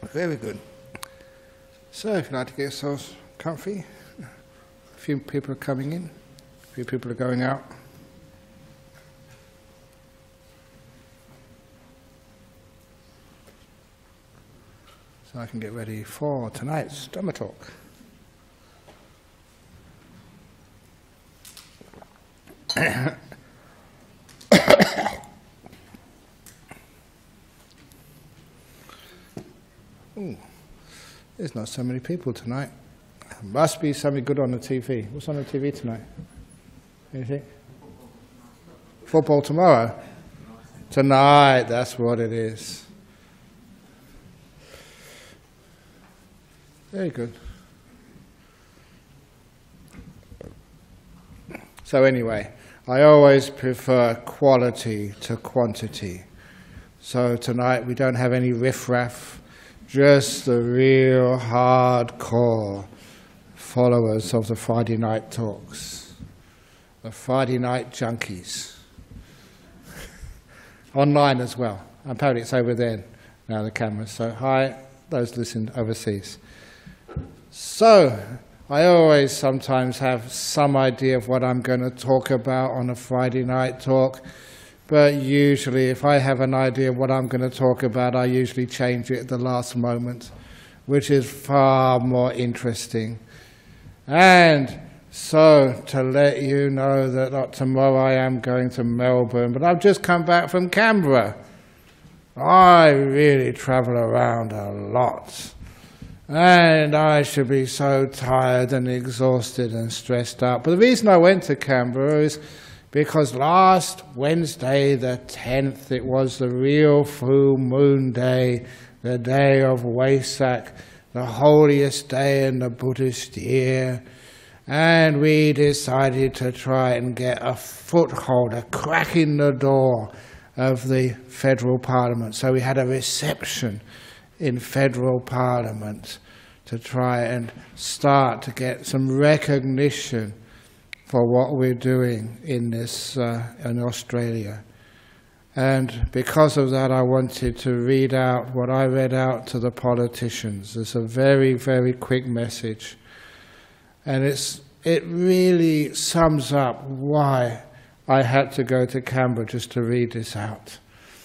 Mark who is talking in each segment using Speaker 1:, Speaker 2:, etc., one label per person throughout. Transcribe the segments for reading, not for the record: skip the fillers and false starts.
Speaker 1: Very good. So, if you'd like to get yourselves comfy, a few people are coming in, a few people are going out. So I can get ready for tonight's Dhamma talk. Ooh, there's not so many people tonight. Must be something good on the TV. What's on the TV tonight? Anything? Football tomorrow? Tonight, that's what it is. Very good. So anyway, I always prefer quality to quantity. So tonight we don't have any riff-raff, just the real hardcore followers of the Friday night talks, the Friday night junkies. Online as well. Apparently it's over there now, the cameras. So hi, those listening overseas. So, I always sometimes have some idea of what I'm going to talk about on a Friday night talk, but usually if I have an idea of what I'm going to talk about, I usually change it at the last moment, which is far more interesting. And so, to let you know that tomorrow I am going to Melbourne, but I've just come back from Canberra. I really travel around a lot. And I should be so tired and exhausted and stressed out. But the reason I went to Canberra is because last Wednesday, the 10th, it was the real full moon day, the day of Wesak, the holiest day in the Buddhist year. And we decided to try and get a foothold, a crack in the door of the federal parliament. So we had a reception in federal parliament to try and start to get some recognition for what we're doing in this in Australia. And because of that, I wanted to read out what I read out to the politicians. It's a very, very quick message, and it really sums up why I had to go to Canberra just to read this out.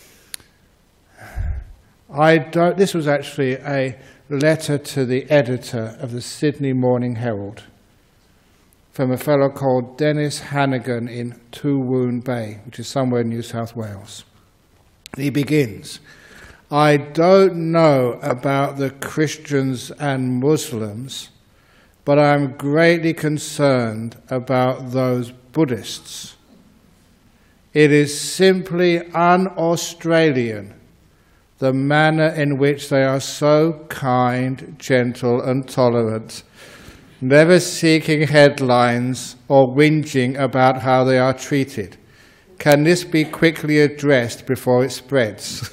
Speaker 1: This was actually a letter to the editor of the Sydney Morning Herald from a fellow called Dennis Hannigan in Toowoon Bay, which is somewhere in New South Wales. He begins, "I don't know about the Christians and Muslims, but I am greatly concerned about those Buddhists. It is simply un-Australian, the manner in which they are so kind, gentle and tolerant, never seeking headlines or whinging about how they are treated. Can this be quickly addressed before it spreads?"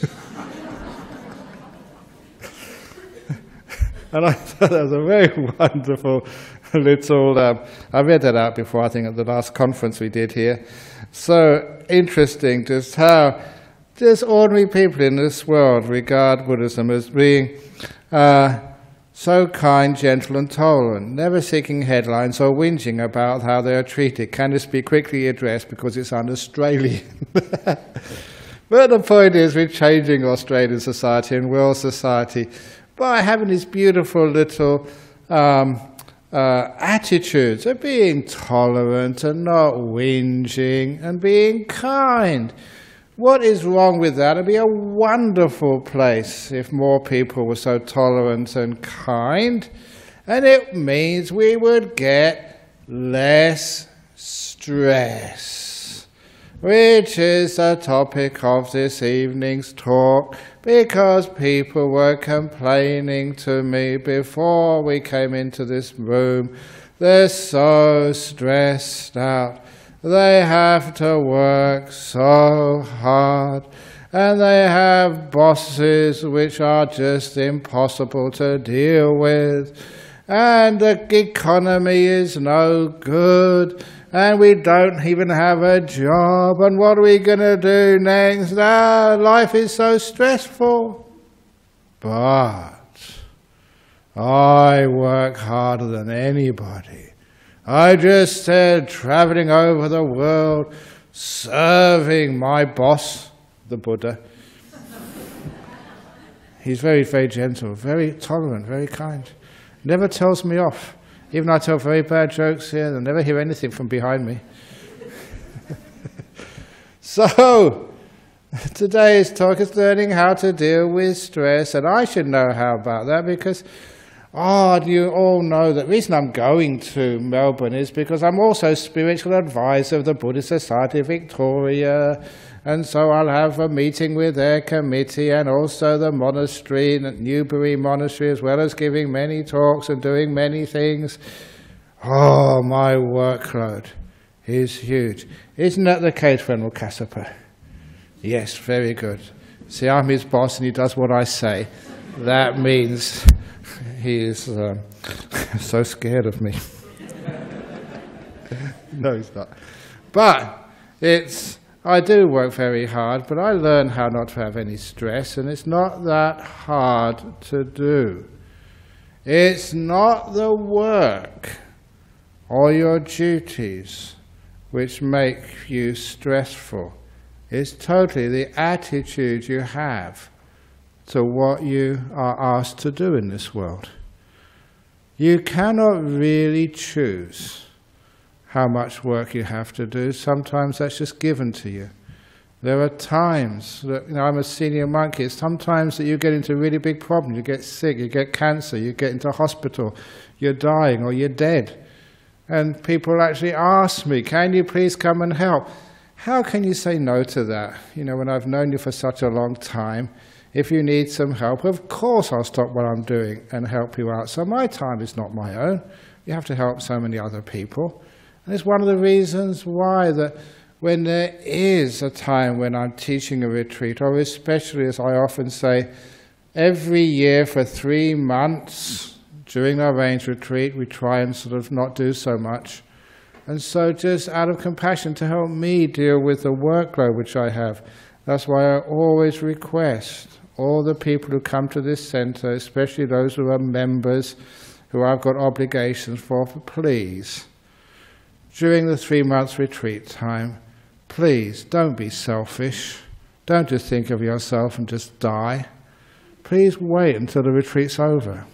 Speaker 1: And I thought that was a very wonderful little... I read that out before, I think, at the last conference we did here. So interesting just how just ordinary people in this world regard Buddhism as being so kind, gentle and tolerant, never seeking headlines or whinging about how they are treated. Can this be quickly addressed because it's un-Australian? But the point is, we're changing Australian society and world society by having these beautiful little attitudes of being tolerant and not whinging and being kind. What is wrong with that? It'd be a wonderful place if more people were so tolerant and kind, and it means we would get less stress, which is the topic of this evening's talk, because people were complaining to me before we came into this room. They're so stressed out. They have to work so hard, and they have bosses which are just impossible to deal with, and the economy is no good, and we don't even have a job, and what are we going to do next? Life is so stressful. But I work harder than anybody. I just said traveling over the world, serving my boss, the Buddha. He's very, very gentle, very tolerant, very kind. Never tells me off. Even I tell very bad jokes here, they'll never hear anything from behind me. So, today's talk is learning how to deal with stress, and I should know how about that because, you all know that the reason I'm going to Melbourne is because I'm also spiritual advisor of the Buddhist Society of Victoria, and so I'll have a meeting with their committee and also the monastery, Newbury Monastery, as well as giving many talks and doing many things. Oh, my workload is huge. Isn't that the case, Venerable Kassapa? Yes, very good. See, I'm his boss and he does what I say. That means he is so scared of me. No, he's not. But I do work very hard, but I learn how not to have any stress, and it's not that hard to do. It's not the work or your duties which make you stressful. It's totally the attitude you have to what you are asked to do in this world. You cannot really choose how much work you have to do. Sometimes that's just given to you. There are times that, I'm a senior monk here, sometimes that you get into really big problems, you get sick, you get cancer, you get into hospital, you're dying or you're dead. And people actually ask me, can you please come and help? How can you say no to that? When I've known you for such a long time, if you need some help, of course I'll stop what I'm doing and help you out. So my time is not my own. You have to help so many other people. And it's one of the reasons why that when there is a time when I'm teaching a retreat, or especially, as I often say, every year for 3 months during our range retreat, we try and sort of not do so much. And so just out of compassion to help me deal with the workload which I have, that's why I always request all the people who come to this center, especially those who are members, who I've got obligations for, please, during the 3 months retreat time, please don't be selfish. Don't just think of yourself and just die. Please wait until the retreat's over.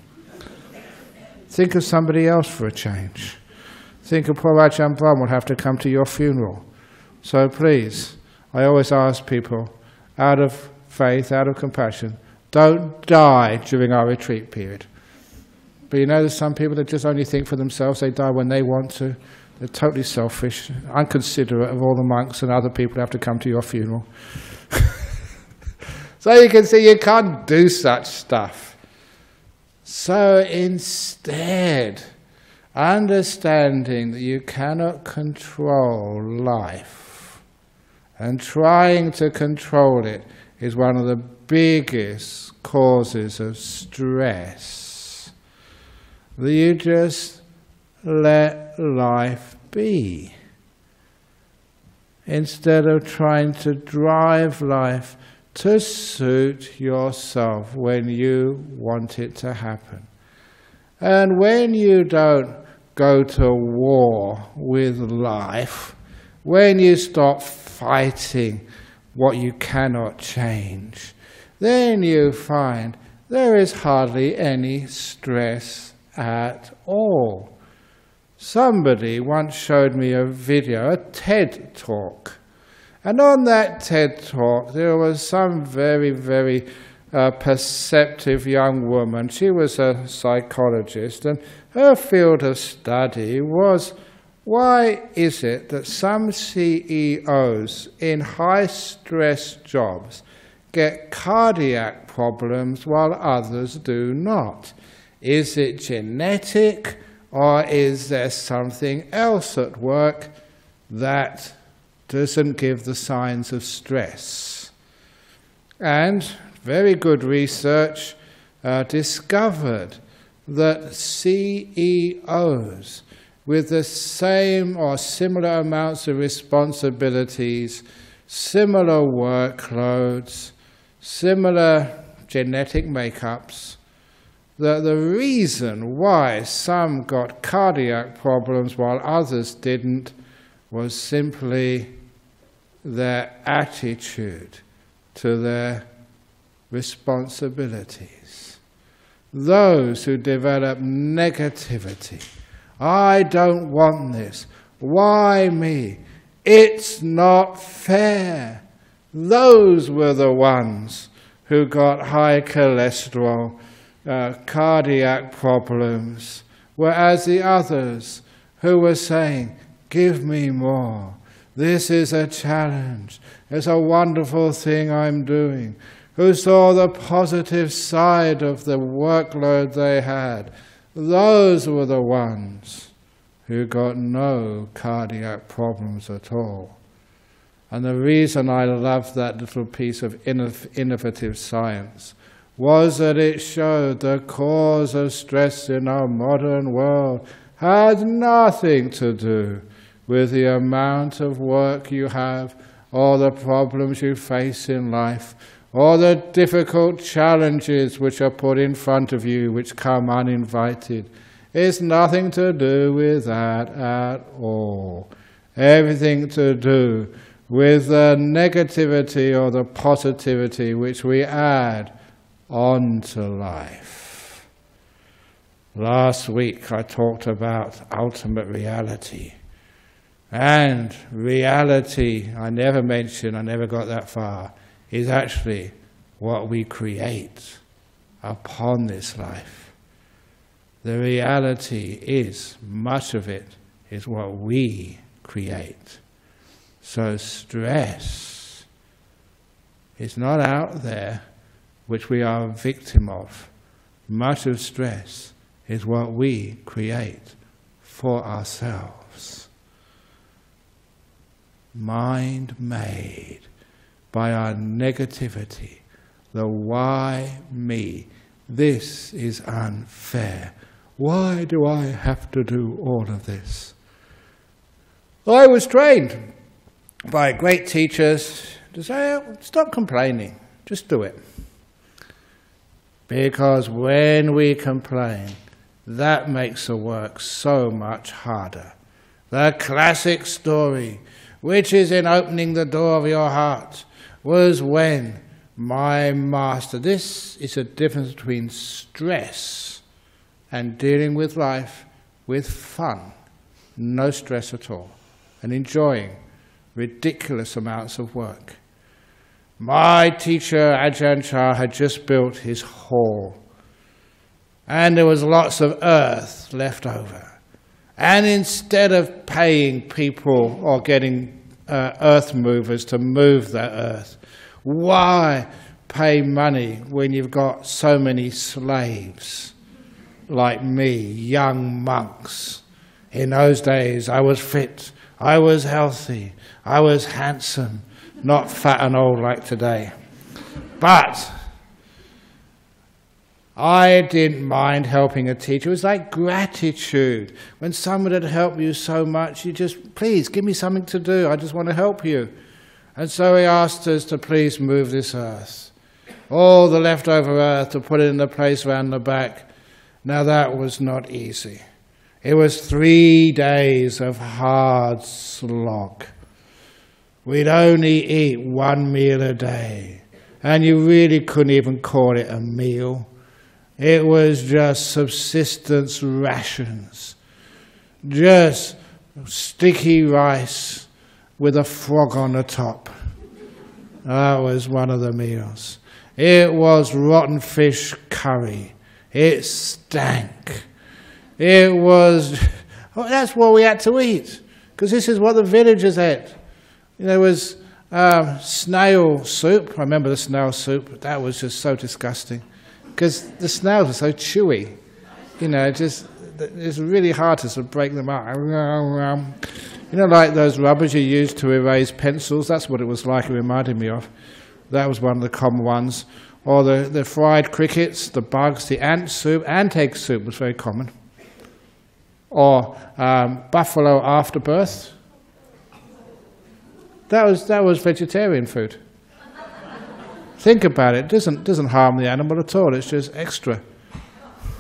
Speaker 1: Think of somebody else for a change. Think of poor Ajahn Brahm will have to come to your funeral. So please, I always ask people, out of faith, out of compassion, don't die during our retreat period. But there's some people that just only think for themselves, they die when they want to. They're totally selfish, unconsiderate of all the monks and other people who have to come to your funeral. So you can see you can't do such stuff. So instead, understanding that you cannot control life, and trying to control it is one of the biggest causes of stress. That you just let life be, instead of trying to drive life to suit yourself when you want it to happen. And when you don't go to war with life, when you stop fighting what you cannot change, then you find there is hardly any stress at all. Somebody once showed me a video, a TED talk, and on that TED talk there was some very, very perceptive young woman. She was a psychologist, and her field of study was, why is it that some CEOs in high-stress jobs get cardiac problems while others do not? Is it genetic, or is there something else at work that doesn't give the signs of stress? And very good research discovered that CEOs with the same or similar amounts of responsibilities, similar workloads, similar genetic makeups, that the reason why some got cardiac problems while others didn't was simply their attitude to their responsibilities. Those who develop negativity, I don't want this, why me, it's not fair. Those were the ones who got high cholesterol, cardiac problems, whereas the others who were saying, give me more, this is a challenge, it's a wonderful thing I'm doing, who saw the positive side of the workload they had, those were the ones who got no cardiac problems at all. And the reason I loved that little piece of innovative science was that it showed the cause of stress in our modern world had nothing to do with the amount of work you have, or the problems you face in life, or the difficult challenges which are put in front of you, which come uninvited. It's nothing to do with that at all. Everything to do with the negativity or the positivity which we add onto life. Last week I talked about ultimate reality. And reality, I never mentioned, I never got that far, is actually what we create upon this life. The reality is, much of it is what we create. So stress is not out there, which we are a victim of. Much of stress is what we create for ourselves. Mind made by our negativity, the why me, this is unfair. Why do I have to do all of this? I was trained by great teachers to say, stop complaining, just do it. Because when we complain, that makes the work so much harder. The classic story, which is in opening the door of your heart, was when my master, this is a difference between stress and dealing with life with fun, no stress at all, and enjoying ridiculous amounts of work. My teacher, Ajahn Chah, had just built his hall, and there was lots of earth left over. And instead of paying people or getting earth movers to move that earth, why pay money when you've got so many slaves like me, young monks? In those days I was fit, I was healthy, I was handsome, not fat and old like today. But I didn't mind helping a teacher. It was like gratitude. When someone had helped you so much, you just, please, give me something to do. I just want to help you. And so he asked us to please move this earth. All the leftover earth, to put it in the place round the back. Now that was not easy. It was 3 days of hard slog. We'd only eat 1 meal a day. And you really couldn't even call it a meal. It was just subsistence rations. Just sticky rice with a frog on the top. That was one of the meals. It was rotten fish curry. It stank. It was... Oh, that's what we had to eat, because this is what the villagers ate. There was snail soup. I remember the snail soup. That was just so disgusting, because the snails are so chewy. You know, it's really hard to sort of break them up. You know, like those rubbers you use to erase pencils? That's what it was like, it reminded me of. That was one of the common ones. Or the fried crickets, the bugs, the ant soup. Ant egg soup was very common. Or buffalo afterbirth. That was vegetarian food. Think about it. It doesn't harm the animal at all. It's just extra.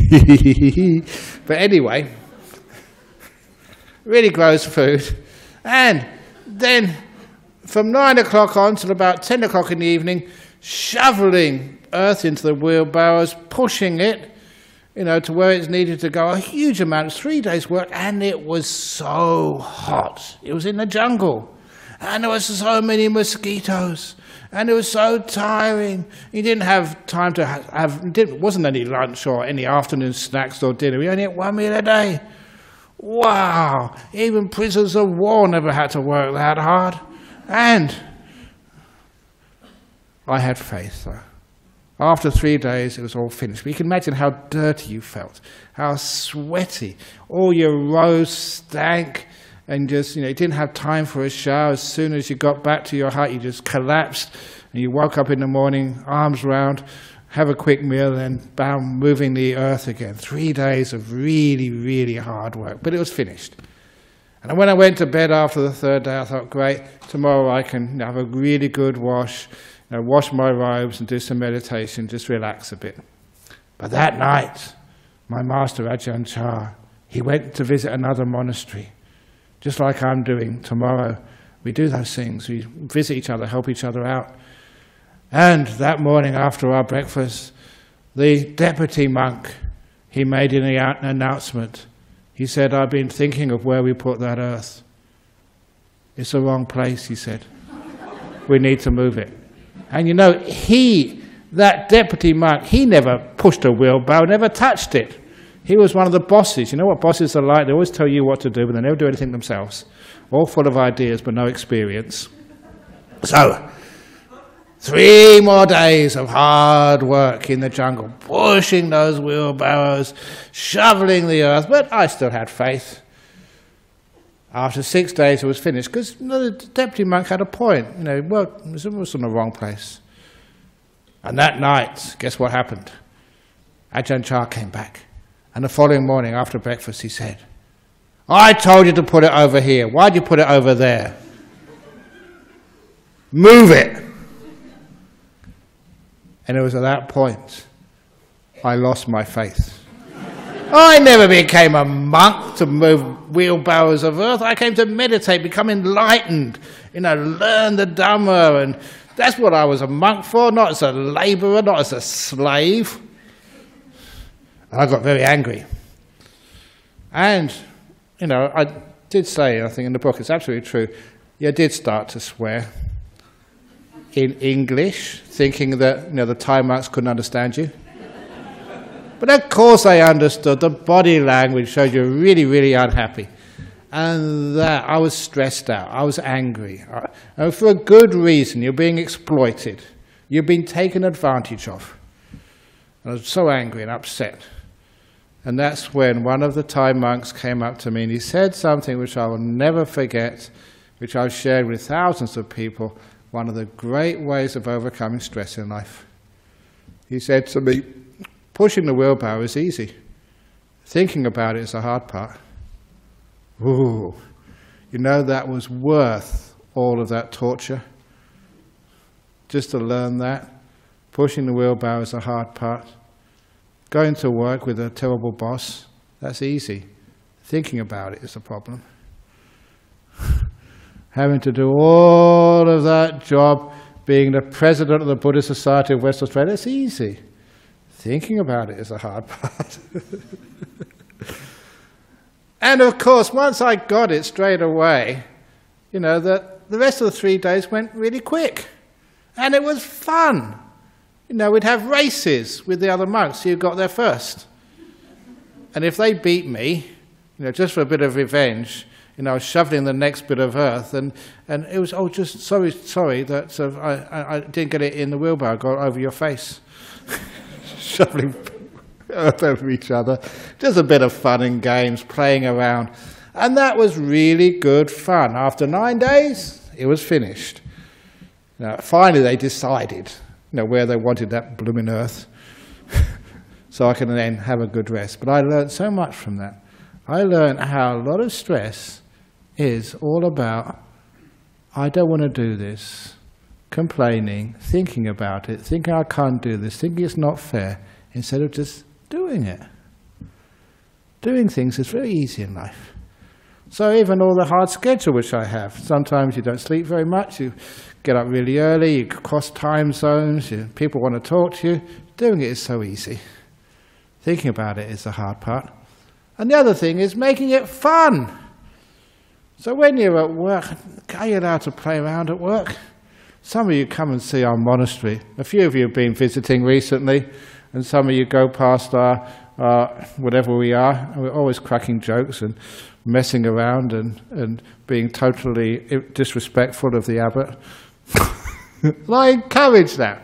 Speaker 1: But anyway, really grows food. And then from 9 o'clock on till about 10 o'clock in the evening, shoveling earth into the wheelbarrows, pushing it, to where it's needed to go. A huge amount. It was 3 days' work, and it was so hot. It was in the jungle. And there was so many mosquitoes. And it was so tiring. You didn't have time to it wasn't any lunch or any afternoon snacks or dinner. We only ate 1 meal a day. Wow. Even prisoners of war never had to work that hard. And I had faith, though. After 3 days, it was all finished. But you can imagine how dirty you felt, how sweaty. All your rows stank, and just, you didn't have time for a shower. As soon as you got back to your hut, you just collapsed, and you woke up in the morning, arms round, have a quick meal, and bam, moving the earth again. 3 days of really, really hard work, but it was finished. And when I went to bed after the third day, I thought, great, tomorrow I can have a really good wash, wash my robes and do some meditation, just relax a bit. But that night, my master Ajahn Chah, he went to visit another monastery, just like I'm doing tomorrow. We do those things. We visit each other, help each other out. And that morning after our breakfast, the deputy monk, he made an announcement. He said, I've been thinking of where we put that earth. It's the wrong place, he said. We need to move it. And that deputy monk, he never pushed a wheelbarrow, never touched it. He was one of the bosses. You know what bosses are like? They always tell you what to do, but they never do anything themselves. All full of ideas, but no experience. So, 3 more days of hard work in the jungle, pushing those wheelbarrows, shoveling the earth, but I still had faith. After 6 days it was finished, because the deputy monk had a point. It was in the wrong place. And that night, guess what happened? Ajahn Chah came back. And the following morning, after breakfast, he said, I told you to put it over here. Why'd you put it over there? Move it! And it was at that point I lost my faith. I never became a monk to move wheelbarrows of earth. I came to meditate, become enlightened, learn the Dhamma. And that's what I was a monk for, not as a labourer, not as a slave. And I got very angry. And, I did say, I think in the book, it's absolutely true, I did start to swear in English, thinking that, the Thai monks couldn't understand you. But of course I understood. The body language showed you really, really unhappy. And that I was stressed out. I was angry. And for a good reason. You're being exploited. You're being taken advantage of. And I was so angry and upset. And that's when one of the Thai monks came up to me and he said something which I will never forget, which I've shared with thousands of people, one of the great ways of overcoming stress in life. He said to me, pushing the wheelbarrow is easy. Thinking about it is the hard part. Ooh, that was worth all of that torture. Just to learn that. Pushing the wheelbarrow is the hard part. Going to work with a terrible boss, that's easy. Thinking about it is the problem. Having to do all of that job, being the president of the Buddhist Society of West Australia, it's easy. Thinking about it is the hard part. And of course, once I got it straight away, the rest of the 3 days went really quick. And it was fun. We'd have races with the other monks who got there first. And if they beat me, just for a bit of revenge, I was shoveling the next bit of earth, and it was, just sorry that I didn't get it in the wheelbarrow, got over your face. Shoveling earth over each other. Just a bit of fun and games, playing around. And that was really good fun. After 9 days, it was finished. Now, finally, they decided, where they wanted that blooming earth, so I can then have a good rest. But I learned so much from that. I learned how a lot of stress is all about, I don't want to do this, complaining, thinking about it, thinking I can't do this, thinking it's not fair, instead of just doing it. Doing things is very easy in life. So even all the hard schedule which I have, sometimes you don't sleep very much, you get up really early, you cross time zones, people want to talk to you. Doing it is so easy. Thinking about it is the hard part. And the other thing is making it fun. So when you're at work, are you allowed to play around at work? Some of you come and see our monastery. A few of you have been visiting recently, and some of you go past our whatever we are, and we're always cracking jokes and messing around and being totally disrespectful of the abbot. And I encourage that,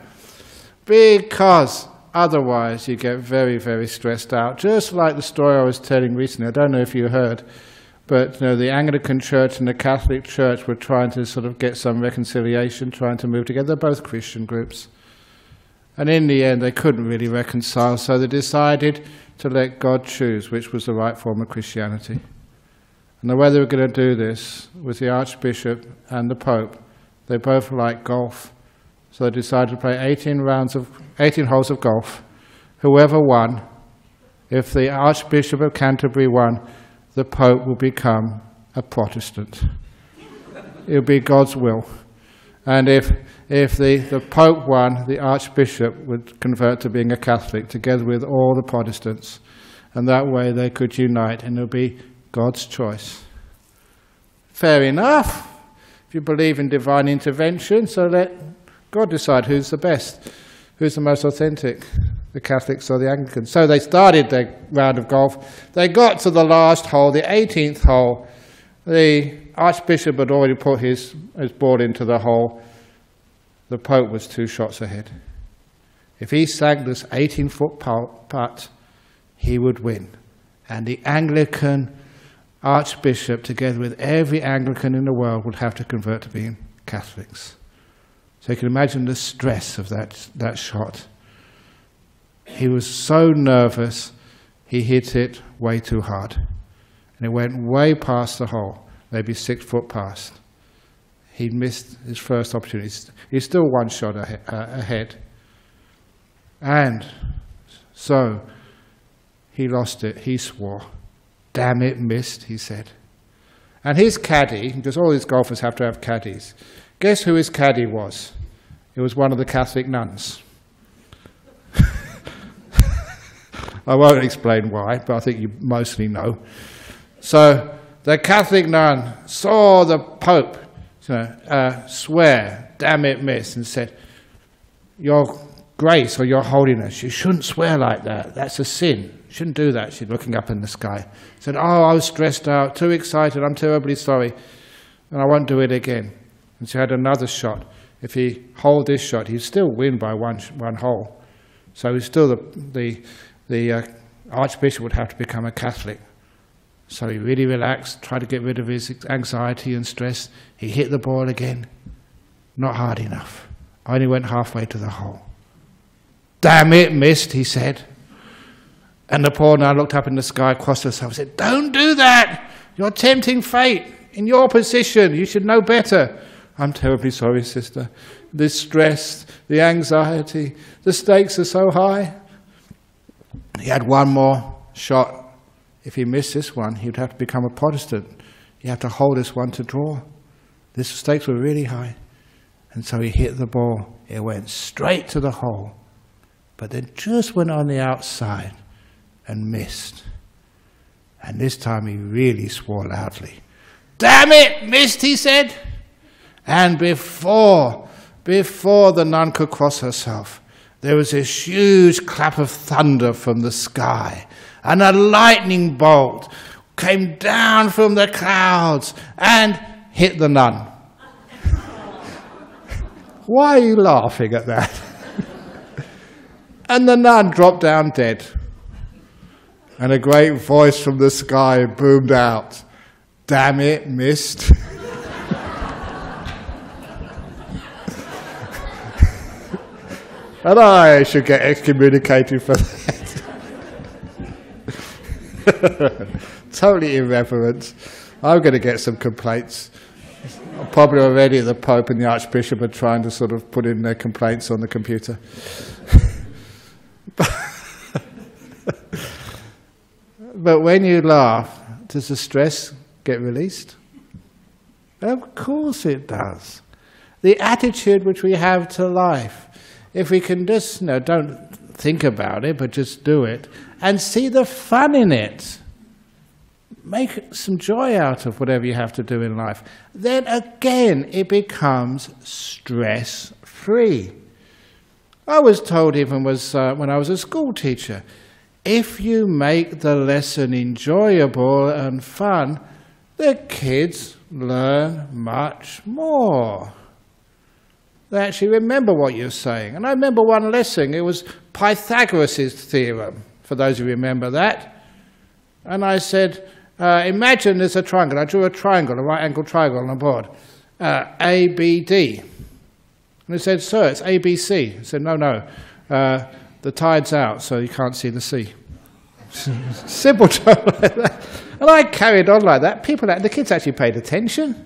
Speaker 1: because otherwise you get very, very stressed out. Just like the story I was telling recently, I don't know if you heard, but the Anglican Church and the Catholic Church were trying to sort of get some reconciliation, trying to move together. They're both Christian groups. And in the end, they couldn't really reconcile, so they decided to let God choose which was the right form of Christianity. And the way they were going to do this was the Archbishop and the Pope. They both liked golf, so they decided to play 18 holes of golf. Whoever won, if the Archbishop of Canterbury won, the Pope will become a Protestant. It will be God's will. And if the Pope won, the Archbishop would convert to being a Catholic, together with all the Protestants. And that way they could unite, and it would be God's choice. Fair enough, if you believe in divine intervention, so let God decide who's the best, who's the most authentic, the Catholics or the Anglicans. So they started their round of golf. They got to the last hole, the 18th hole. The Archbishop had already put his ball into the hole. The Pope was 2 shots ahead. If he sank this 18-foot putt, he would win. And the Anglican Archbishop, together with every Anglican in the world, would have to convert to being Catholics. So you can imagine the stress of that shot. He was so nervous, he hit it way too hard. And it went way past the hole, maybe 6 foot past. He missed his first opportunity. He's still 1 shot ahead. And so he lost it. He swore. Damn it, missed, he said. And his caddy, because all these golfers have to have caddies, guess who his caddy was? It was one of the Catholic nuns. I won't explain why, but I think you mostly know. So the Catholic nun saw the Pope swear, damn it, miss, and said, Your Grace or Your Holiness, you shouldn't swear like that. That's a sin. You shouldn't do that. She's looking up in the sky. Said, oh, I was stressed out, too excited, I'm terribly sorry, and I won't do it again. And she had another shot. If he holed this shot, he'd still win by one hole. So he's still the Archbishop would have to become a Catholic. So he really relaxed, tried to get rid of his anxiety and stress. He hit the ball again. Not hard enough. Only went halfway to the hole. Damn it, missed, he said. And the poor nun looked up in the sky, crossed herself, and said, don't do that! You're tempting fate. In your position, you should know better. I'm terribly sorry, sister. The stress, the anxiety, the stakes are so high. He had 1 more shot. If he missed this one, he would have to become a Protestant. You have to hold this one to draw. The stakes were really high. And so he hit the ball. It went straight to the hole. But then just went on the outside and missed. And this time he really swore loudly. Damn it, missed, he said. And before the nun could cross herself, there was this huge clap of thunder from the sky, and a lightning bolt came down from the clouds and hit the nun. Why are you laughing at that? And the nun dropped down dead. And a great voice from the sky boomed out, damn it, missed. And I should get excommunicated for that. Totally irreverent. I'm going to get some complaints. Probably already the Pope and the Archbishop are trying to sort of put in their complaints on the computer. But when you laugh, does the stress get released? Of course it does. The attitude which we have to life, if we can just, don't think about it, but just do it, and see the fun in it, make some joy out of whatever you have to do in life, then again it becomes stress-free. I was told even when I was a school teacher, if you make the lesson enjoyable and fun, the kids learn much more. They actually remember what you're saying. And I remember one lesson, it was Pythagoras' theorem, for those who remember that. And I said, imagine there's a triangle. I drew a triangle, a right-angled triangle on the board, ABD. And he said, sir, it's ABC. I said, no, the tide's out, so you can't see the sea. Simple joke like that. And I carried on like that. The kids actually paid attention.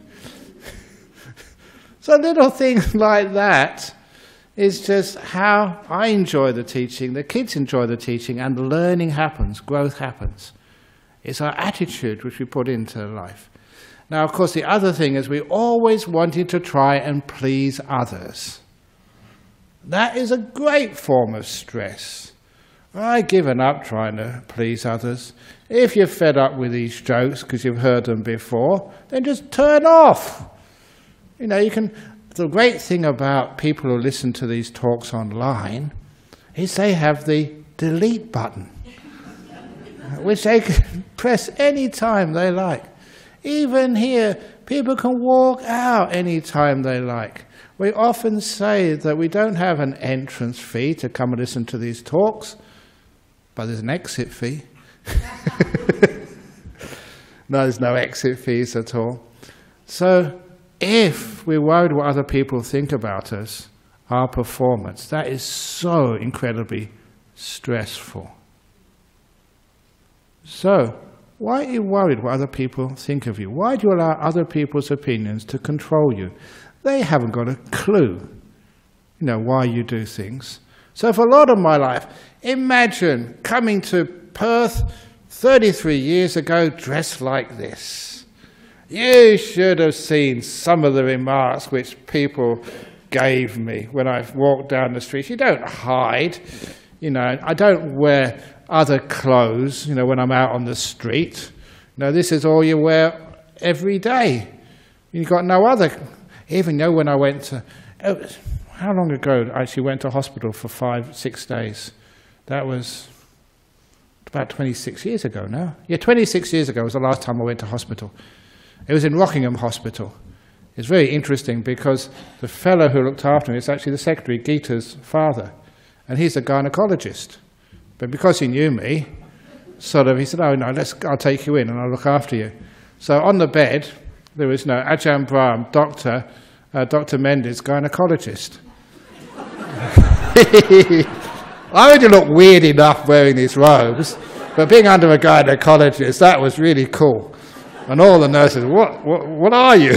Speaker 1: So little things like that is just how I enjoy the teaching, the kids enjoy the teaching, and learning happens, growth happens. It's our attitude which we put into life. Now, of course, the other thing is we always wanted to try and please others. That is a great form of stress. I've given up trying to please others. If you're fed up with these jokes because you've heard them before, then just turn off. The great thing about people who listen to these talks online is they have the delete button, which they can press any time they like. Even here, people can walk out any time they like. We often say that we don't have an entrance fee to come and listen to these talks, but there's an exit fee. No, there's no exit fees at all. So if we're worried what other people think about us, our performance, that is so incredibly stressful. So, why are you worried what other people think of you? Why do you allow other people's opinions to control you? They haven't got a clue, why you do things. So for a lot of my life, imagine coming to Perth 33 years ago dressed like this. You should have seen some of the remarks which people gave me when I walked down the street. You don't hide. I don't wear other clothes, when I'm out on the street. This is all you wear every day. You've got no other. Even when I went to, how long ago I actually went to hospital for 5-6 days? That was about 26 years ago now. Yeah, 26 years ago was the last time I went to hospital. It was in Rockingham Hospital. It's very interesting because the fellow who looked after me is actually the secretary, Geeta's father, and he's a gynecologist. But because he knew me, he said, oh no, I'll take you in and I'll look after you. So on the bed, there was no Ajahn Brahm, Dr. Mendes, gynecologist. I already look weird enough wearing these robes, but being under a gynecologist, that was really cool. And all the nurses, what are you?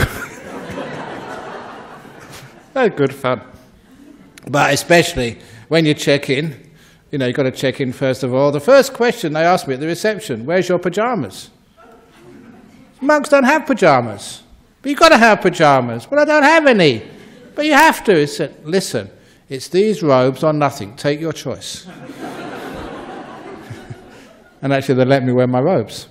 Speaker 1: That's good fun. But especially when you check in, you've got to check in first of all. The first question they asked me at the reception, where's your pyjamas? Monks don't have pyjamas. But you've got to have pyjamas. Well, I don't have any. But you have to. He said, listen, it's these robes or nothing. Take your choice. And actually they let me wear my robes.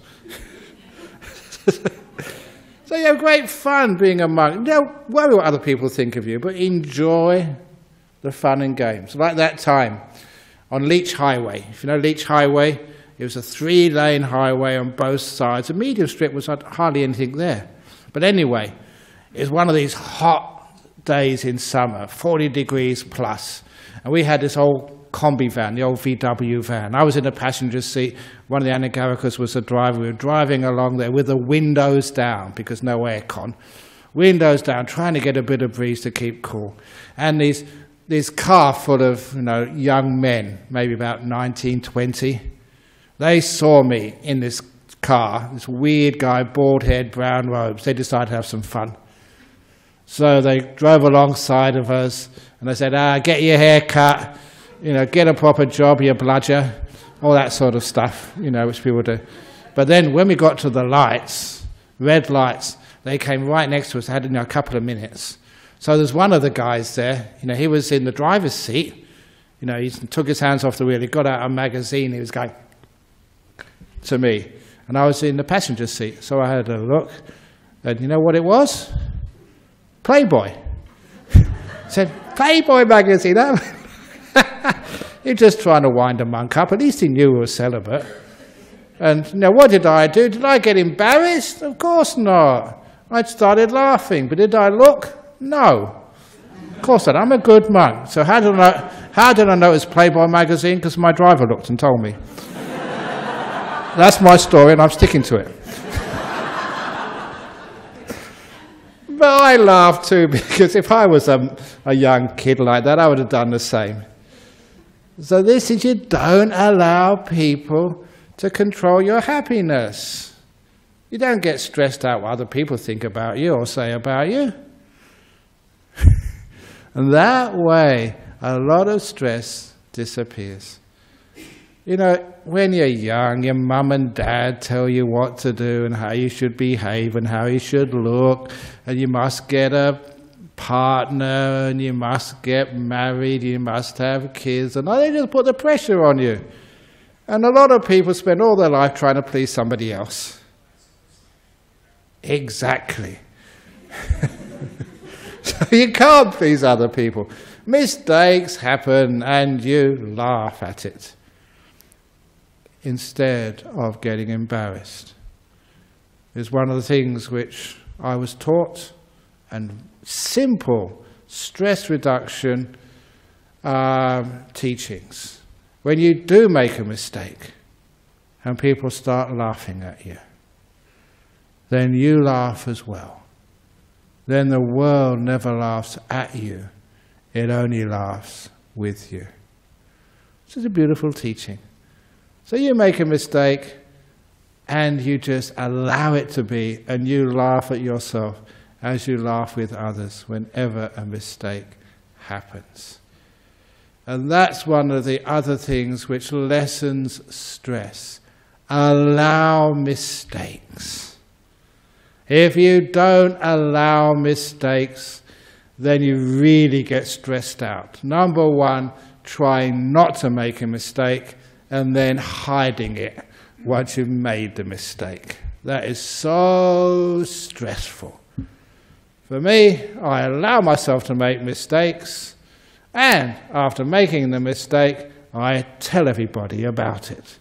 Speaker 1: So you have great fun being a monk. Don't worry what other people think of you, but enjoy the fun and games. Like that time on Leach Highway. If you know Leach Highway, it was a 3-lane highway on both sides. The medium strip was hardly anything there. But anyway, it was one of these hot days in summer, 40 degrees plus. And we had this old combi van, the old VW van. I was in the passenger seat. One of the Anagarikas was the driver. We were driving along there with the windows down because no aircon. Windows down, trying to get a bit of breeze to keep cool. And this car full of young men, maybe about 19, 20. They saw me in this car, this weird guy, bald head, brown robes. They decided to have some fun. So they drove alongside of us and they said, get your hair cut, get a proper job, you bludger, all that sort of stuff, which people do. But then when we got to the lights, red lights, they came right next to us. They had a couple of minutes. So there's one of the guys there. He was in the driver's seat. He took his hands off the wheel. He got out a magazine. He was going to me. And I was in the passenger seat. So I had a look. And you know what it was? Playboy. Said, Playboy magazine. You're just trying to wind a monk up. At least he knew we were celibate. And what did I do? Did I get embarrassed? Of course not. I started laughing. But did I look? No. Of course not. I'm a good monk. So how did I know it was Playboy magazine? Because my driver looked and told me. That's my story, and I'm sticking to it. But I laugh too, because if I was a young kid like that, I would have done the same. So this is, you don't allow people to control your happiness. You don't get stressed out what other people think about you or say about you. And that way, a lot of stress disappears. When you're young, your mum and dad tell you what to do and how you should behave and how you should look, and you must get a partner, and you must get married, you must have kids, and they just put the pressure on you. And a lot of people spend all their life trying to please somebody else. Exactly. So you can't please other people. Mistakes happen and you laugh at it instead of getting embarrassed. It's one of the things which I was taught, and simple stress reduction teachings. When you do make a mistake and people start laughing at you, then you laugh as well. Then the world never laughs at you, it only laughs with you. This is a beautiful teaching. So you make a mistake and you just allow it to be, and you laugh at yourself as you laugh with others whenever a mistake happens. And that's one of the other things which lessens stress. Allow mistakes. If you don't allow mistakes, then you really get stressed out. Number one, try not to make a mistake and then hiding it once you've made the mistake. That is so stressful. For me, I allow myself to make mistakes, and after making the mistake, I tell everybody about it.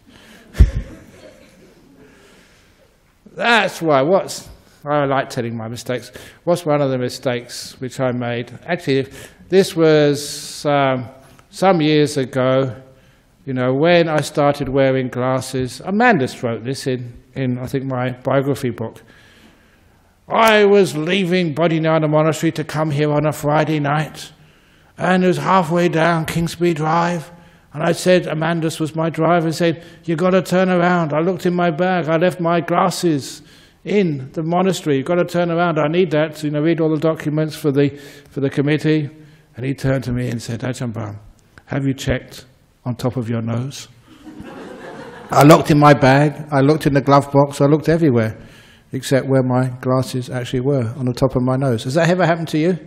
Speaker 1: That's why I like telling my mistakes. What's one of the mistakes which I made? Actually, this was some years ago, when I started wearing glasses. Amanda wrote this in I think, my biography book. I was leaving Bodhinyana Monastery to come here on a Friday night, and it was halfway down Kingsby Drive, and I said, Amandus was my driver, said, "You got to turn around." I looked in my bag, I left my glasses in the monastery. You've got to turn around, I need that to read all the documents for the committee. And he turned to me and said, Ajahn Brahm, have you checked on top of your nose? I looked in my bag, I looked in the glove box, I looked everywhere, except where my glasses actually were, on the top of my nose. Has that ever happened to you?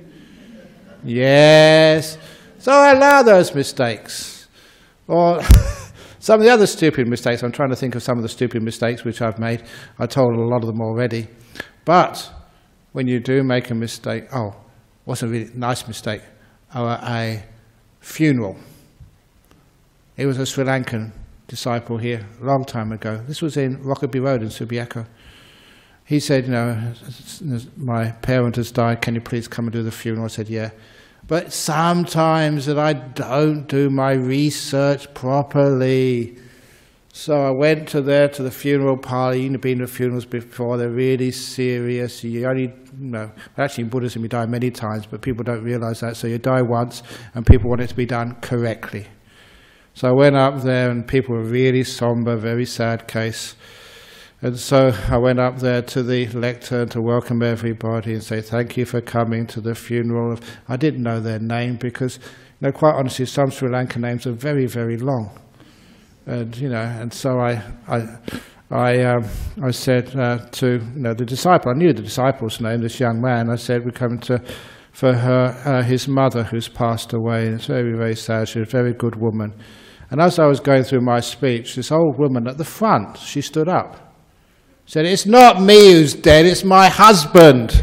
Speaker 1: Yes. So I allow those mistakes. Or some of the other stupid mistakes. I'm trying to think of some of the stupid mistakes which I've made. I told a lot of them already. But when you do make a mistake, what's a really nice mistake? A funeral. It was a Sri Lankan disciple here a long time ago. This was in Rockaby Road in Subiaco. He said, my parent has died, can you please come and do the funeral? I said, yeah. But sometimes that I don't do my research properly. So I went to the funeral parlor. You've been to funerals before, they're really serious. You only, actually in Buddhism you die many times, but people don't realize that. So you die once and people want it to be done correctly. So I went up there and people were really somber, very sad case. And so I went up there to the lectern to welcome everybody and say, thank you for coming to the funeral. I didn't know their name because, quite honestly, some Sri Lankan names are very, very long. And, and so I said to the disciple, I knew the disciple's name, this young man. I said, we're coming for his mother who's passed away. And it's very, very sad. She was a very good woman. And as I was going through my speech, this old woman at the front, she stood up, said, "It's not me who's dead, it's my husband."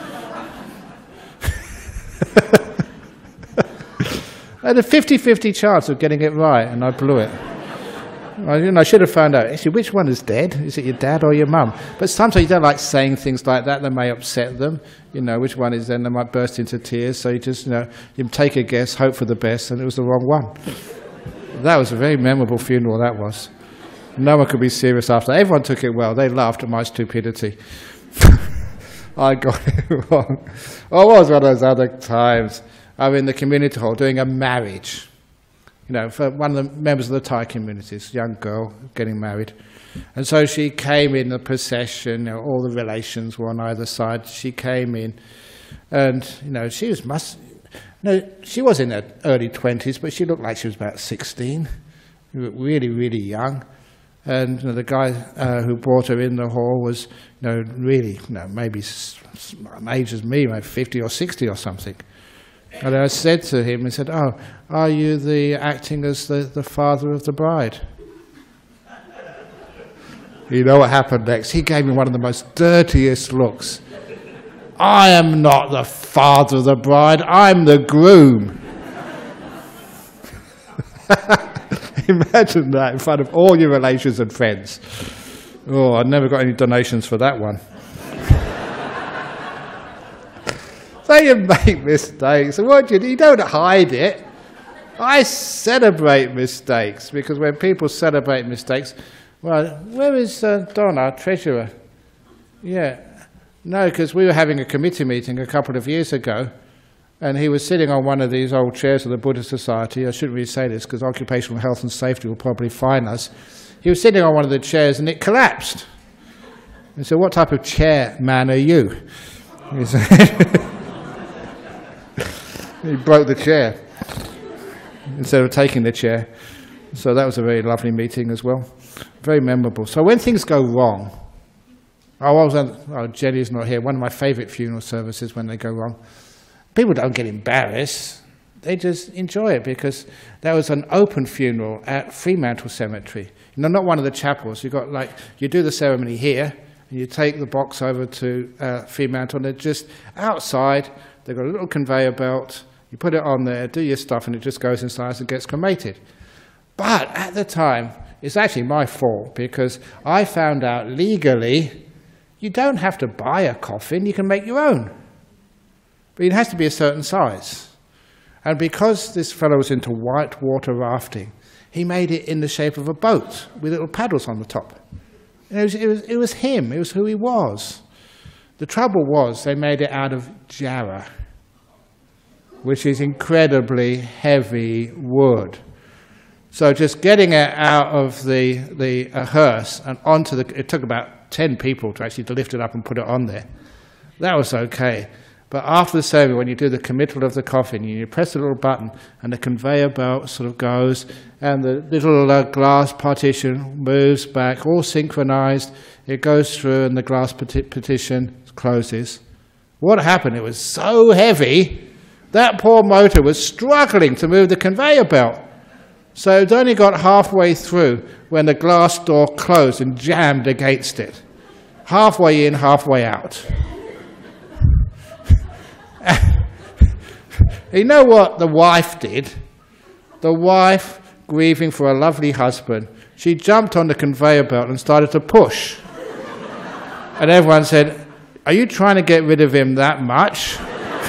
Speaker 1: I had a 50-50 chance of getting it right, and I blew it. I should have found out, actually, which one is dead? Is it your dad or your mum? But sometimes you don't like saying things like that. They may upset them. Which one is then? They might burst into tears. So you just, you take a guess, hope for the best, and it was the wrong one. That was a very memorable funeral, that was. No one could be serious after that. Everyone took it well. They laughed at my stupidity. I got it wrong. Oh, what was one of those other times? I'm in the community hall doing a marriage. For one of the members of the Thai community, this young girl getting married. And so she came in the procession, all the relations were on either side. She came in, and, she was in her early 20s, but she looked like she was about 16. Really, really young. And the guy who brought her in the hall was, really, maybe same age as me, maybe 50 or 60 or something. And I said to him, I said, "Oh, are you acting as the father of the bride?" You know what happened next? He gave me one of the most dirtiest looks. "I am not the father of the bride, I'm the groom." Imagine that in front of all your relations and friends. Oh, I never got any donations for that one. So you make mistakes. And what do you do? You don't hide it. I celebrate mistakes, because when people celebrate mistakes, well, where is Don, our treasurer? Yeah. No, because we were having a committee meeting a couple of years ago, and he was sitting on one of these old chairs of the Buddhist Society. I shouldn't really say this, because occupational health and safety will probably fine us. He was sitting on one of the chairs, and it collapsed. He said, "What type of chair man are you?" He said, he broke the chair instead of taking the chair. So that was a very lovely meeting as well. Very memorable. So when things go wrong, Jenny's not here. One of my favourite funeral services when they go wrong. People don't get embarrassed. They just enjoy it, because that was an open funeral at Fremantle Cemetery. Not one of the chapels. You do the ceremony here, and you take the box over to Fremantle, and they're just outside. They've got a little conveyor belt. You put it on there, do your stuff, and it just goes inside and gets cremated. But at the time, it's actually my fault, because I found out legally you don't have to buy a coffin, you can make your own. But it has to be a certain size. And because this fellow was into whitewater rafting, he made it in the shape of a boat with little paddles on the top. And it was him, it was who he was. The trouble was they made it out of jarrah, which is incredibly heavy wood. So just getting it out of the hearse and onto it took about 10 people to actually lift it up and put it on there. That was okay. But after the ceremony, when you do the committal of the coffin, you press a little button and the conveyor belt sort of goes, and the little glass partition moves back, all synchronized. It goes through and the glass partition closes. What happened? It was so heavy, that poor motor was struggling to move the conveyor belt. So it only got halfway through when the glass door closed and jammed against it. Halfway in, halfway out. You know what the wife did? The wife, grieving for a lovely husband, she jumped on the conveyor belt and started to push. And everyone said, "Are you trying to get rid of him that much?"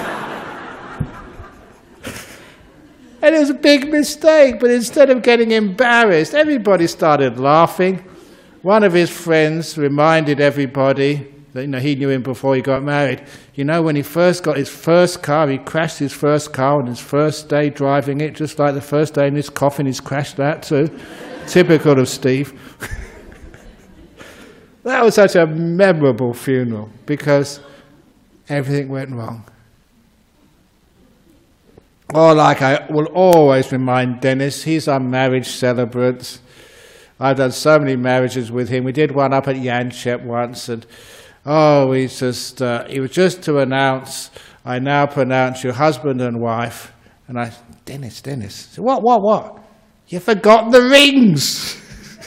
Speaker 1: And it was a big mistake, but instead of getting embarrassed, everybody started laughing. One of his friends reminded everybody that he knew him before he got married. When he first got his first car, he crashed his first car on his first day driving it, just like the first day in his coffin, he's crashed that too. Typical of Steve. That was such a memorable funeral, because everything went wrong. Or like I will always remind Dennis, he's our marriage celebrant. I've done so many marriages with him. We did one up at Yanchep once, and he was just to announce, I now pronounce you husband and wife. And I, Dennis. I said, what? You forgot the rings.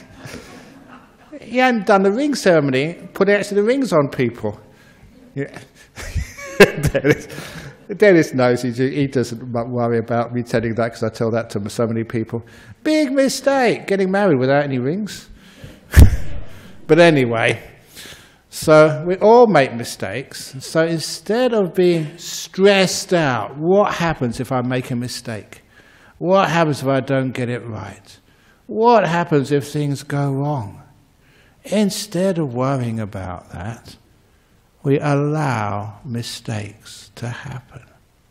Speaker 1: He hadn't done the ring ceremony, put actually the rings on people. Yeah. Dennis knows, he doesn't worry about me telling that because I tell that to so many people. Big mistake, getting married without any rings. But anyway, so we all make mistakes. So instead of being stressed out, what happens if I make a mistake? What happens if I don't get it right? What happens if things go wrong? Instead of worrying about that, we allow mistakes to happen.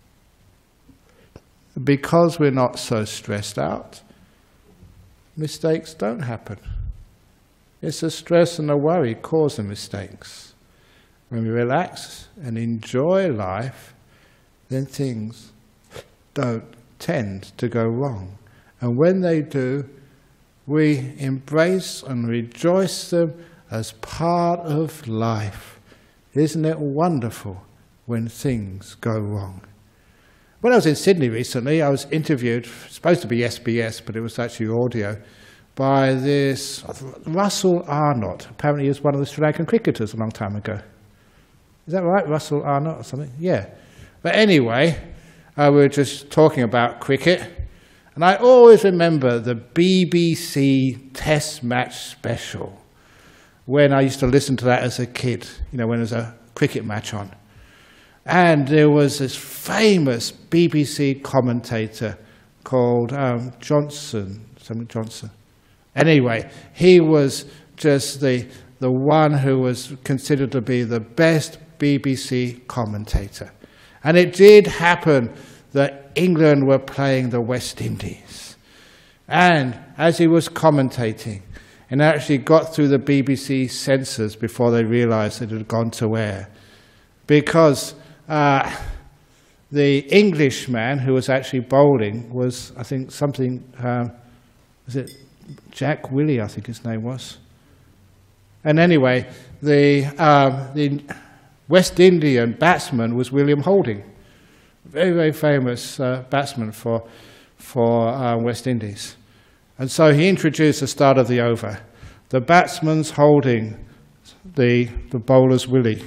Speaker 1: Because we're not so stressed out, mistakes don't happen. It's the stress and the worry cause the mistakes. When we relax and enjoy life, then things don't tend to go wrong. And when they do, we embrace and rejoice them as part of life. Isn't it wonderful when things go wrong? When I was in Sydney recently, I was interviewed, supposed to be SBS, but it was actually audio, by this Russell Arnott. Apparently he was one of the Sri Lankan cricketers a long time ago. Is that right, Russell Arnott or something? Yeah. But anyway, we were just talking about cricket, and I always remember the BBC Test Match Special, when I used to listen to that as a kid, when there was a cricket match on. And there was this famous BBC commentator called Johnson. Anyway, he was just the one who was considered to be the best BBC commentator. And it did happen that England were playing the West Indies. And as he was commentating, and actually got through the BBC censors before they realised it had gone to air, because the Englishman who was actually bowling was, I think, was it Jack Willie, I think his name was. And anyway, the West Indian batsman was William Holding, very, very famous batsman for West Indies. And so he introduced the start of the over. The batsman's holding the bowler's willy.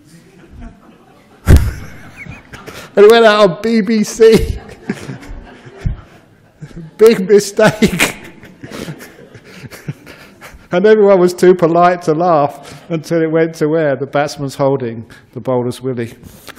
Speaker 1: And it went out on BBC. Big mistake. And everyone was too polite to laugh until it went to air. The batsman's holding the bowler's willy.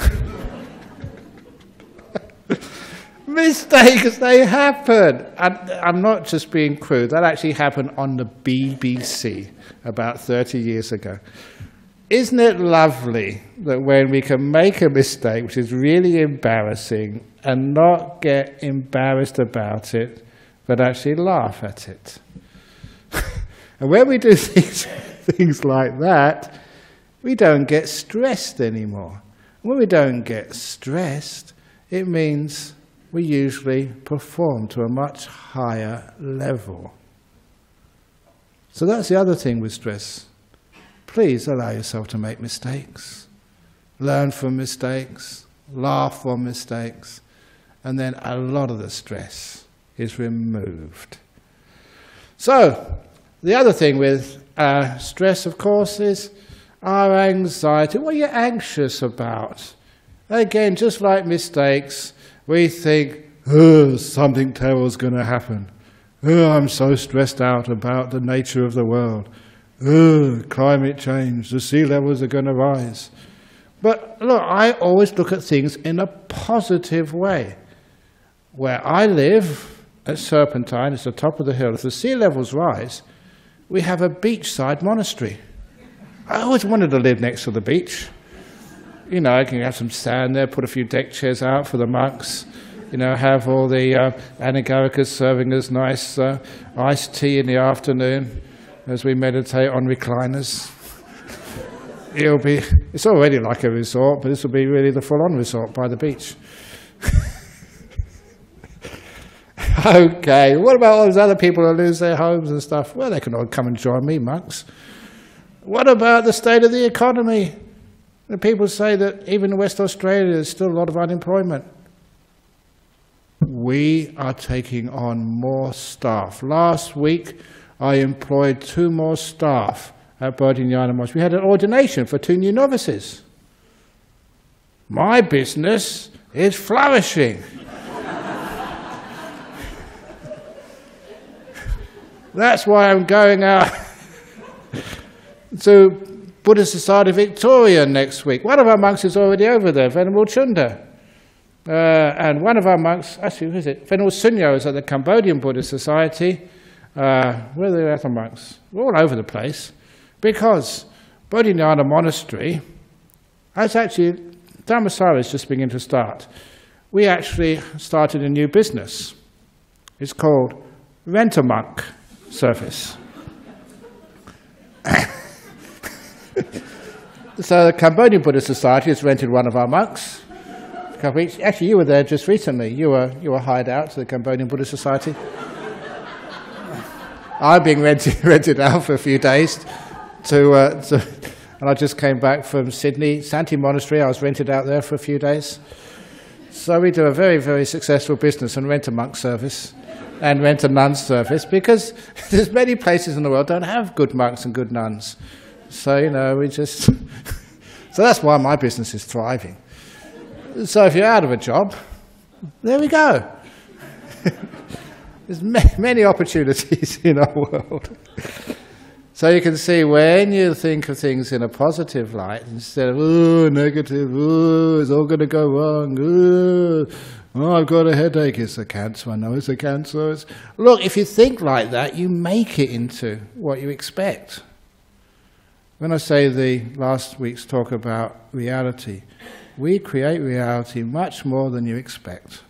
Speaker 1: Mistakes, they happen. And I'm not just being crude. That actually happened on the BBC about 30 years ago. Isn't it lovely that when we can make a mistake, which is really embarrassing, and not get embarrassed about it, but actually laugh at it? And when we do things like that, we don't get stressed anymore. When we don't get stressed, it means we usually perform to a much higher level. So that's the other thing with stress. Please allow yourself to make mistakes. Learn from mistakes, laugh from mistakes, and then a lot of the stress is removed. So, the other thing with stress, of course, is our anxiety. What are you anxious about? Again, just like mistakes, we think, oh, something terrible is going to happen. Oh, I'm so stressed out about the nature of the world. Oh, climate change, the sea levels are going to rise. But look, I always look at things in a positive way. Where I live at Serpentine, it's the top of the hill. If the sea levels rise, we have a beachside monastery. I always wanted to live next to the beach. I can have some sand there, put a few deck chairs out for the monks. Have all the Anagarikas serving us nice iced tea in the afternoon as we meditate on recliners. It's already like a resort, but this will be really the full-on resort by the beach. Okay, what about all those other people who lose their homes and stuff? Well, they can all come and join me, monks. What about the state of the economy? The people say that even in West Australia there's still a lot of unemployment. We are taking on more staff. Last week I employed 2 more staff at Bodhinyana Monastery. We had an ordination for 2 new novices. My business is flourishing. That's why I'm going out to Buddhist Society Victoria next week. One of our monks is already over there, Venerable Chunda. And one of our monks, actually, who is it? Venerable Sunyo is at the Cambodian Buddhist Society. Where are the other monks? We're all over the place. Because Bodhinyana Monastery, that's actually, Dhammasara is just beginning to start. We actually started a new business. It's called Rent-A-Monk service. So the Cambodian Buddhist Society has rented one of our monks. A couple of weeks. Actually, you were there just recently. You were hired out to the Cambodian Buddhist Society. I'm being rented out for a few days and I just came back from Sydney, Santee Monastery. I was rented out there for a few days. So we do a very, very successful business and Rent-A-Monk service and Rent-A-Nun service, because there's many places in the world don't have good monks and good nuns. So, we just... So that's why my business is thriving. So if you're out of a job, there we go. There's many opportunities in our world. So you can see, when you think of things in a positive light, instead of, oh, negative, oh, it's all going to go wrong, oh, I've got a headache, it's a cancer, I know it's a cancer. Look, if you think like that, you make it into what you expect. When I say the last week's talk about reality, we create reality much more than you expect.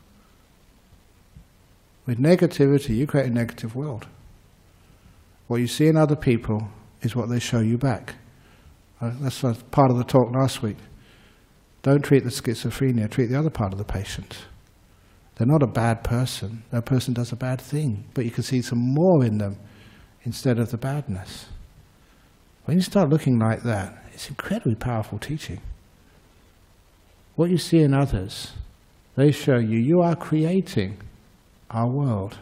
Speaker 1: With negativity, you create a negative world. What you see in other people is what they show you back. That's part of the talk last week. Don't treat the schizophrenia, treat the other part of the patient. They're not a bad person. That person does a bad thing, but you can see some more in them instead of the badness. When you start looking like that, it's incredibly powerful teaching. What you see in others, they show you, you are creating our world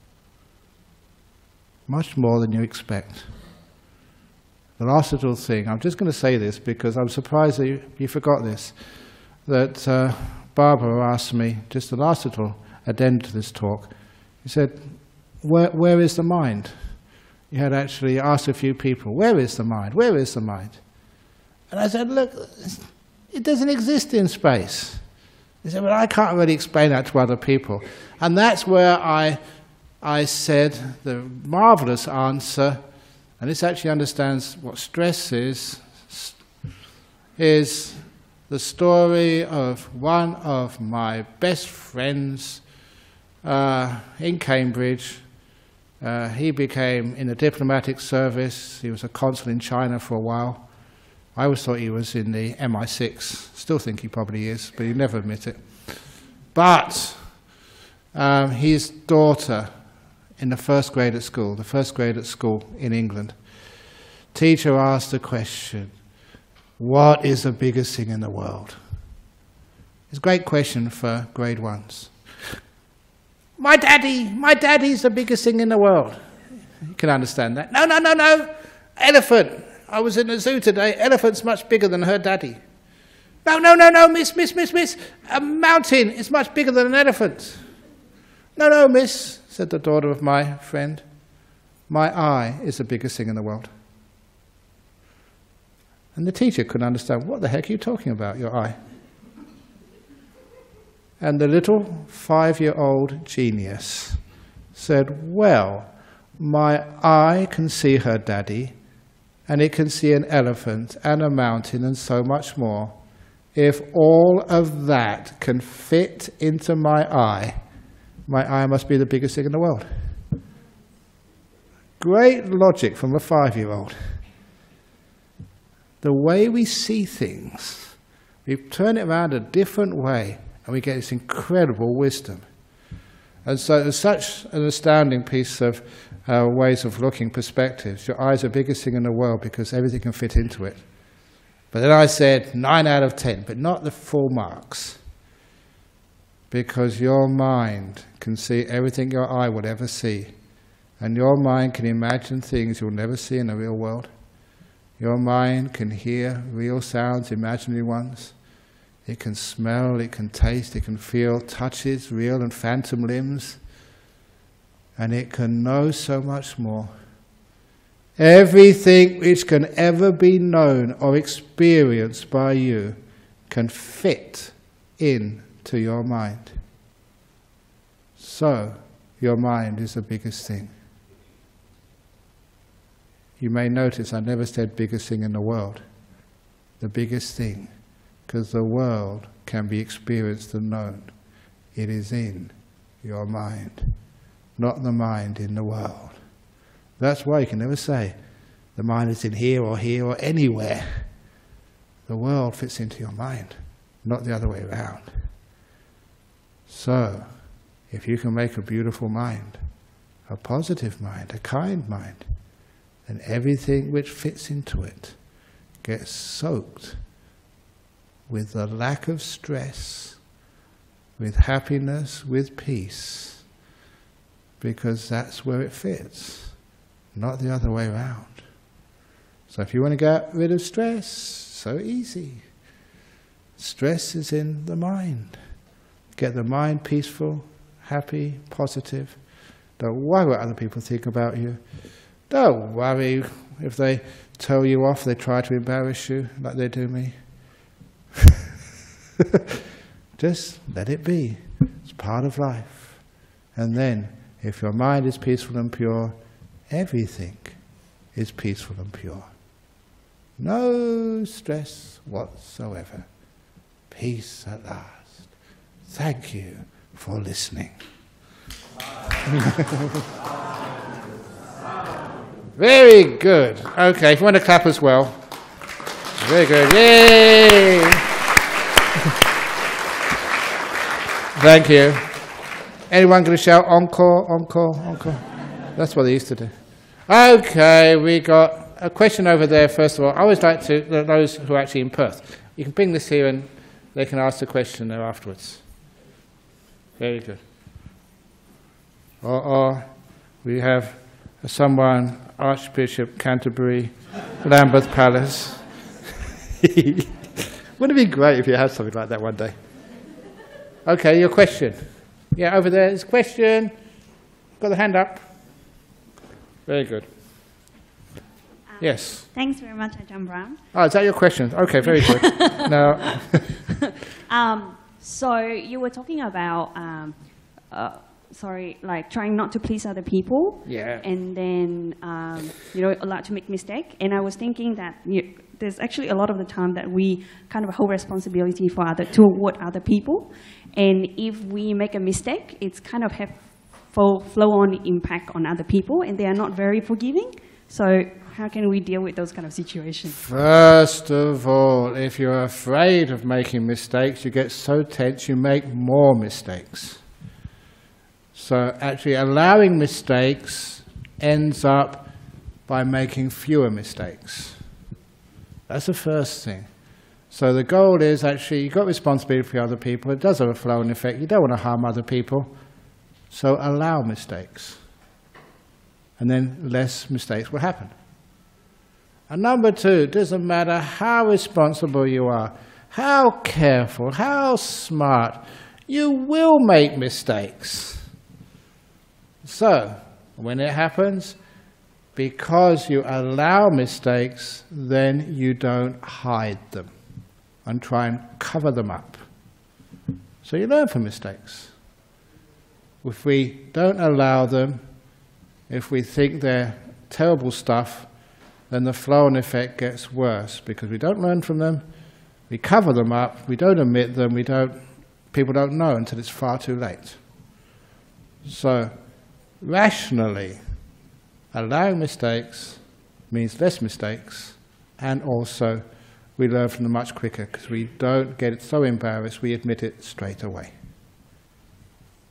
Speaker 1: much more than you expect. The last little thing, I'm just going to say this because I'm surprised that you forgot this, that Barbara asked me, just the last little addendum to this talk, he said, where is the mind? You had actually asked a few people, where is the mind? Where is the mind? And I said, look, it doesn't exist in space. He said, well, I can't really explain that to other people. And that's where I said the marvelous answer, and this actually understands what stress is the story of one of my best friends in Cambridge. He became in the diplomatic service. He was a consul in China for a while. I always thought he was in the MI6. Still think he probably is, but he'd never admit it. But his daughter, in the first grade at school in England, teacher asked the question, what is the biggest thing in the world? It's a great question for grade ones. My daddy's the biggest thing in the world. You can understand that. No. Elephant. I was in the zoo today. Elephant's much bigger than her daddy. No, miss. A mountain is much bigger than an elephant. No, miss, said the daughter of my friend. My eye is the biggest thing in the world. And the teacher couldn't understand, what the heck are you talking about, your eye? And the little 5-year-old genius said, well, my eye can see her daddy, and it can see an elephant and a mountain and so much more. If all of that can fit into my eye must be the biggest thing in the world. Great logic from a 5-year-old. The way we see things, we turn it around a different way, and we get this incredible wisdom. And so there's such an astounding piece of ways of looking, perspectives. Your eyes are the biggest thing in the world because everything can fit into it. But then I said 9 out of 10, but not the full marks. Because your mind can see everything your eye would ever see. And your mind can imagine things you'll never see in the real world. Your mind can hear real sounds, imaginary ones. It can smell, it can taste, it can feel touches, real and phantom limbs. And it can know so much more. Everything which can ever be known or experienced by you can fit into your mind. So, your mind is the biggest thing. You may notice I never said biggest thing in the world. The biggest thing, because the world can be experienced and known. It is in your mind, not the mind in the world. That's why you can never say the mind is in here or anywhere. The world fits into your mind, not the other way around. So, if you can make a beautiful mind, a positive mind, a kind mind, then everything which fits into it gets soaked with the lack of stress, with happiness, with peace, because that's where it fits, not the other way around. So if you want to get rid of stress, so easy. Stress is in the mind. Get the mind peaceful, happy, positive. Don't worry what other people think about you. Don't worry if they tell you off, they try to embarrass you like they do me. Just let it be. It's part of life. And then, if your mind is peaceful and pure, everything is peaceful and pure. No stress whatsoever. Peace at last. Thank you for listening. Very good. Okay, if you want to clap as well. Very good. Yay! Thank you. Anyone going to shout encore, encore, encore? That's what they used to do. Okay, we got a question over there first of all. I always like to, those who are actually in Perth, you can bring this here and they can ask the question there afterwards. Very good. Or we have someone, Archbishop Canterbury, Lambeth Palace. Wouldn't it be great if you had something like that one day? Okay, your question. Yeah, over there is a question. Got the hand up. Very good. Yes.
Speaker 2: Thanks very much, Ajahn Brahm.
Speaker 1: Oh, is that your question? Okay, very good. Now,
Speaker 2: so you were talking about, like trying not to please other people.
Speaker 1: Yeah.
Speaker 2: And then, allowed to make mistake. And I was thinking that there's actually a lot of the time that we kind of hold responsibility for toward other people. And if we make a mistake, it's kind of have flow-on impact on other people, and they are not very forgiving. So how can we deal with those kind of situations?
Speaker 1: First of all, if you're afraid of making mistakes, you get so tense you make more mistakes. So actually allowing mistakes ends up by making fewer mistakes. That's the first thing. So the goal is actually, you've got responsibility for other people. It does have a flow-on effect. You don't want to harm other people. So allow mistakes. And then less mistakes will happen. And number two, it doesn't matter how responsible you are, how careful, how smart, you will make mistakes. So, when it happens, because you allow mistakes, then you don't hide them and try and cover them up. So you learn from mistakes. If we don't allow them, if we think they're terrible stuff, then the flow-on effect gets worse because we don't learn from them, we cover them up, we don't admit them, people don't know until it's far too late. So, rationally, allowing mistakes means less mistakes, and also we learn from them much quicker because we don't get so embarrassed, we admit it straight away.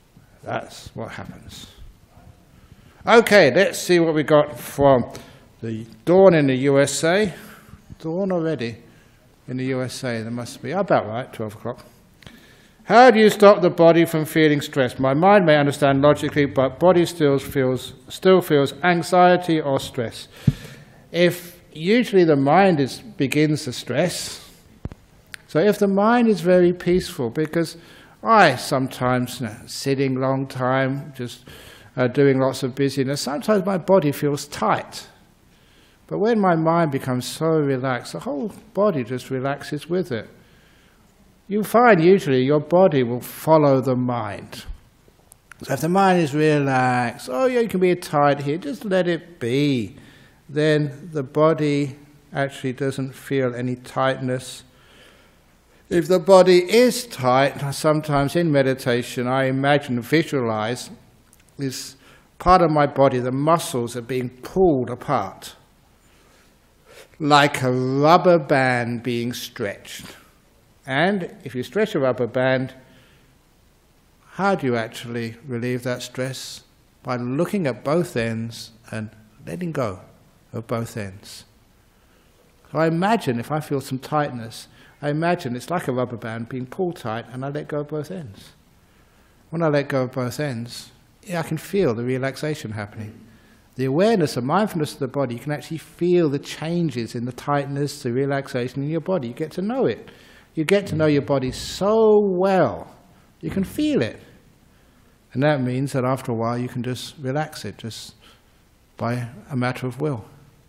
Speaker 1: That's what happens. Okay, let's see what we got from the Dawn in the USA. Dawn already in the USA, there must be. About right, 12 o'clock. How do you stop the body from feeling stress? My mind may understand logically, but body still feels anxiety or stress. If usually the mind begins the stress, so if the mind is very peaceful, because I sometimes, sitting long time, just doing lots of busyness, sometimes my body feels tight. But when my mind becomes so relaxed, the whole body just relaxes with it. You find usually your body will follow the mind. So if the mind is relaxed, oh yeah, you can be tight here, just let it be. Then the body actually doesn't feel any tightness. If the body is tight, sometimes in meditation I visualize this part of my body, the muscles are being pulled apart, like a rubber band being stretched. And if you stretch a rubber band, how do you actually relieve that stress? By looking at both ends and letting go of both ends. So I imagine if I feel some tightness, I imagine it's like a rubber band being pulled tight and I let go of both ends. When I let go of both ends, I can feel the relaxation happening. The awareness and mindfulness of the body, you can actually feel the changes in the tightness, the relaxation in your body. You get to know it. You get to know your body so well, you can feel it. And that means that after a while you can just relax it, just by a matter of will.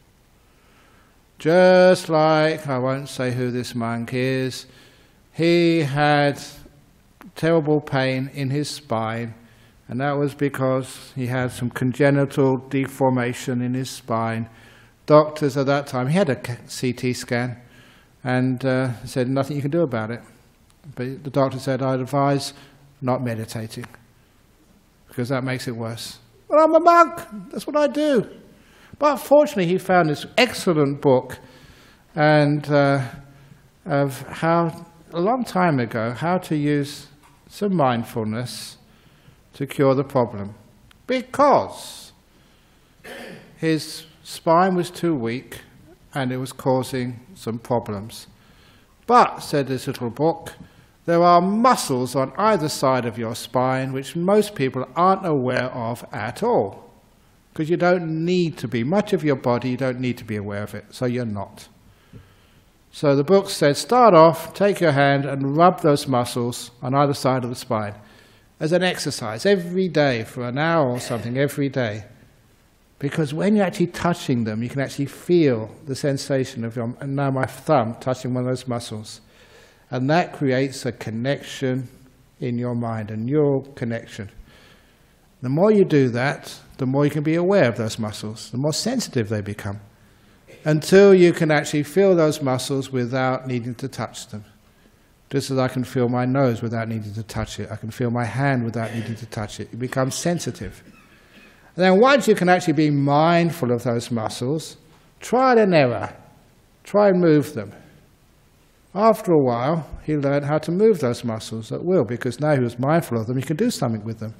Speaker 1: Just like, I won't say who this monk is, he had terrible pain in his spine, and that was because he had some congenital deformation in his spine. Doctors at that time, he had a CT scan, and said nothing you can do about it. But the doctor said, I'd advise not meditating, because that makes it worse. Well, I'm a monk, that's what I do. But fortunately he found this excellent book and of how, a long time ago, how to use some mindfulness to cure the problem. Because his spine was too weak and it was causing some problems. But, said this little book, there are muscles on either side of your spine which most people aren't aware of at all. Because you don't need to be, much of your body, you don't need to be aware of it, so you're not. So the book said, start off, take your hand and rub those muscles on either side of the spine as an exercise every day for an hour or something every day. Because when you're actually touching them, you can actually feel the sensation of your, and now my thumb touching one of those muscles. And that creates a connection in your mind, a neural connection. The more you do that, the more you can be aware of those muscles, the more sensitive they become, until you can actually feel those muscles without needing to touch them. Just as I can feel my nose without needing to touch it, I can feel my hand without needing to touch it. You become sensitive. And then once you can actually be mindful of those muscles, trial and error, try and move them. After a while, he learned how to move those muscles at will, because now he was mindful of them, he could do something with them.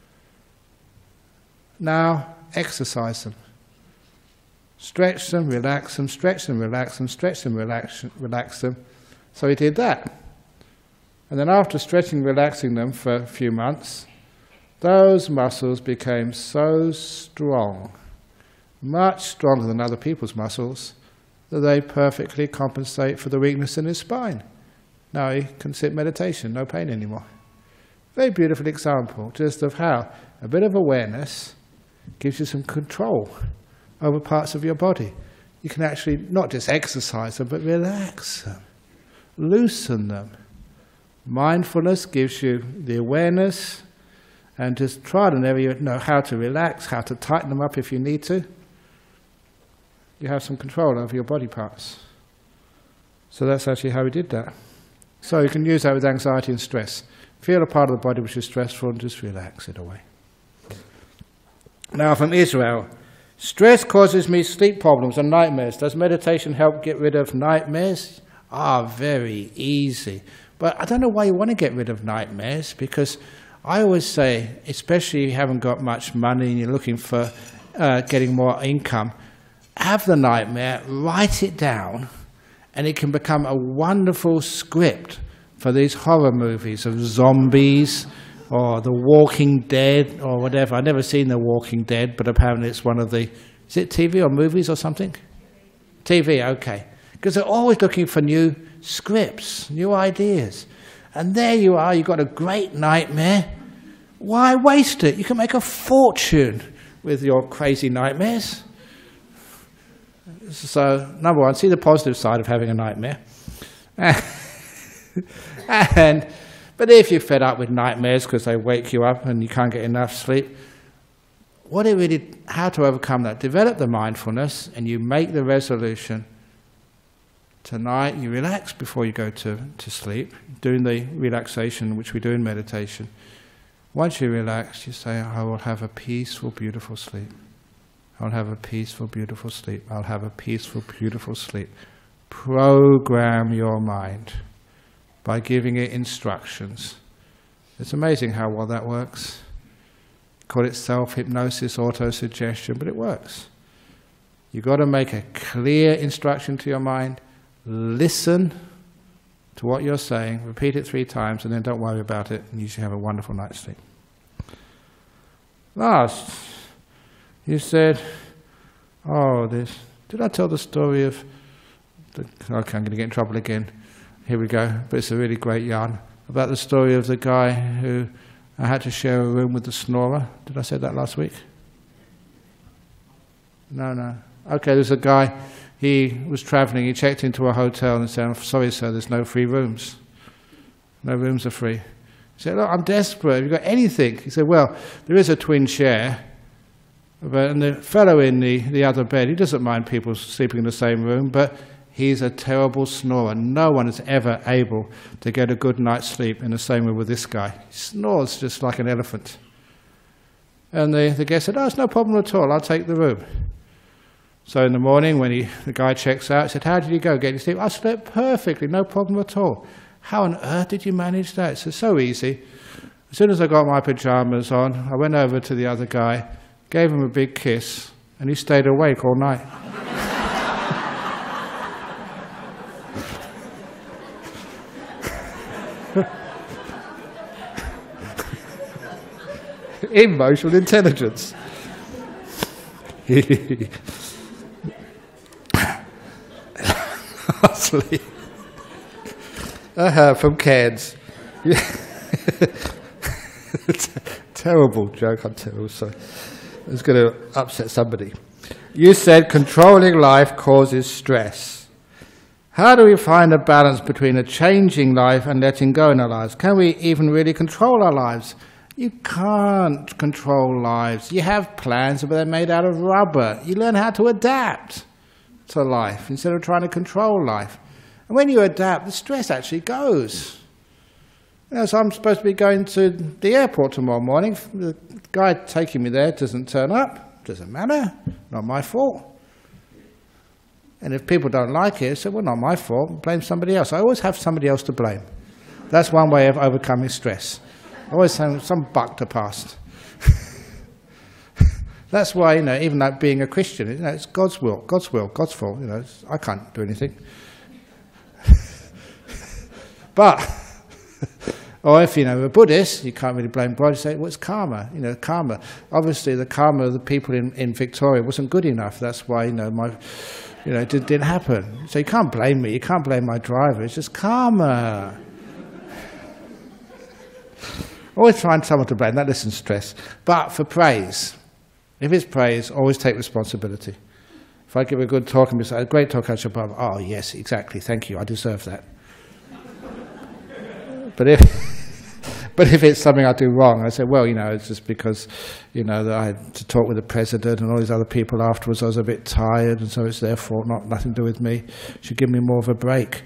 Speaker 1: Now, exercise them. Stretch them, relax them, stretch them, relax them, stretch them, relax them. So he did that. And then after stretching and relaxing them for a few months, those muscles became so strong, much stronger than other people's muscles, that they perfectly compensate for the weakness in his spine. Now he can sit meditation, no pain anymore. Very beautiful example just of how a bit of awareness gives you some control over parts of your body. You can actually not just exercise them, but relax them, loosen them. Mindfulness gives you the awareness, and just try and never you know how to relax, how to tighten them up if you need to. You have some control over your body parts. So that's actually how we did that. So you can use that with anxiety and stress. Feel a part of the body which is stressful and just relax it away. Now from Israel. Stress causes me sleep problems and nightmares. Does meditation help get rid of nightmares? Very easy. But I don't know why you want to get rid of nightmares, because I always say, especially if you haven't got much money and you're looking for getting more income, have the nightmare, write it down, and it can become a wonderful script for these horror movies of zombies or The Walking Dead or whatever. I've never seen The Walking Dead, but apparently it's one of the... Is it TV or movies or something? TV, okay. Because they're always looking for new scripts, new ideas. And there you are, you've got a great nightmare. Why waste it? You can make a fortune with your crazy nightmares. So, number one, see the positive side of having a nightmare. But if you're fed up with nightmares because they wake you up and you can't get enough sleep, how to overcome that? Develop the mindfulness and you make the resolution. Tonight you relax before you go to sleep, doing the relaxation which we do in meditation. Once you relax, you say, I will have a peaceful, beautiful sleep. I'll have a peaceful, beautiful sleep. I'll have a peaceful, beautiful sleep. Program your mind by giving it instructions. It's amazing how well that works. Call it self-hypnosis, auto-suggestion, but it works. You've got to make a clear instruction to your mind. Listen to what you're saying, repeat it 3 times, and then don't worry about it, and you should have a wonderful night's sleep. Last, you said, did I tell the story of, okay, I'm going to get in trouble again. Here we go, but it's a really great yarn, about the story of the guy who I had to share a room with the snorer. Did I say that last week? No. Okay, there's a guy, he was traveling, he checked into a hotel and said, I'm sorry sir, there's no free rooms. No rooms are free. He said, look, I'm desperate, have you got anything? He said, well, there is a twin share, and the fellow in the other bed, he doesn't mind people sleeping in the same room, but he's a terrible snorer. No one is ever able to get a good night's sleep in the same room with this guy. He snores just like an elephant. And the guest said, it's no problem at all, I'll take the room. So in the morning, when the guy checks out, he said, how did you go? Get your sleep? I slept perfectly, no problem at all. How on earth did you manage that? It's so easy. As soon as I got my pajamas on, I went over to the other guy, gave him a big kiss, and he stayed awake all night. Emotional intelligence. Lastly, from Cairns. Terrible joke, I'm terrible, sorry. It's going to upset somebody. You said controlling life causes stress. How do we find a balance between a changing life and letting go in our lives? Can we even really control our lives? You can't control lives. You have plans, but they're made out of rubber. You learn how to adapt to life instead of trying to control life. And when you adapt, the stress actually goes. So I'm supposed to be going to the airport tomorrow morning. The guy taking me there doesn't turn up. Doesn't matter. Not my fault. And if people don't like it, say, well, not my fault. Blame somebody else. I always have somebody else to blame. That's one way of overcoming stress. Always some buck to pass. That's why, even like being a Christian, it's God's will, God's fault. I can't do anything. But, or if a Buddhist, you can't really blame God. You say, well, it's karma. Karma. Obviously, the karma of the people in Victoria wasn't good enough. That's why, it didn't happen. So you can't blame me. You can't blame my driver. It's just karma. Always find someone to blame. That lessens stress. But for praise, if it's praise, always take responsibility. If I give a good talk and be a great talk, I should probably, oh yes, exactly, thank you, I deserve that. But if it's something I do wrong, I say, well, it's just because, that I had to talk with the president and all these other people afterwards. I was a bit tired, and so it's their fault, nothing to do with me. Should give me more of a break.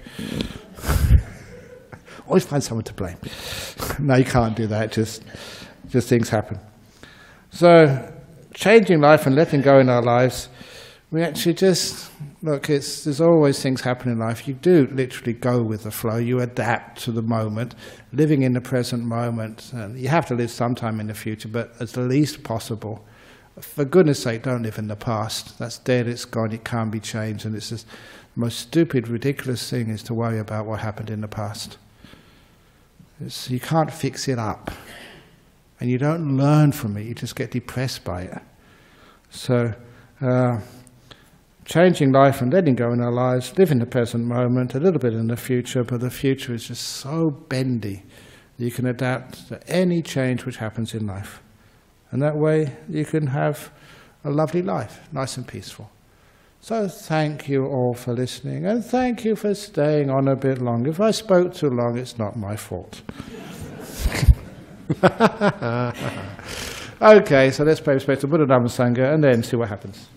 Speaker 1: Always find someone to blame. No, you can't do that. Just things happen. So, changing life and letting go in our lives, we actually just, look, there's always things happening in life. You do literally go with the flow. You adapt to the moment, living in the present moment. And you have to live sometime in the future, but as the least possible. For goodness sake, don't live in the past. That's dead, it's gone, it can't be changed. And it's just the most stupid, ridiculous thing is to worry about what happened in the past. You can't fix it up. And you don't learn from it, you just get depressed by it. So, changing life and letting go in our lives, live in the present moment, a little bit in the future, but the future is just so bendy. You can adapt to any change which happens in life. And that way you can have a lovely life, nice and peaceful. So thank you all for listening, and thank you for staying on a bit longer. If I spoke too long, it's not my fault. Okay, so let's pay respect to Buddha, Dhamma, Sangha, and then see what happens.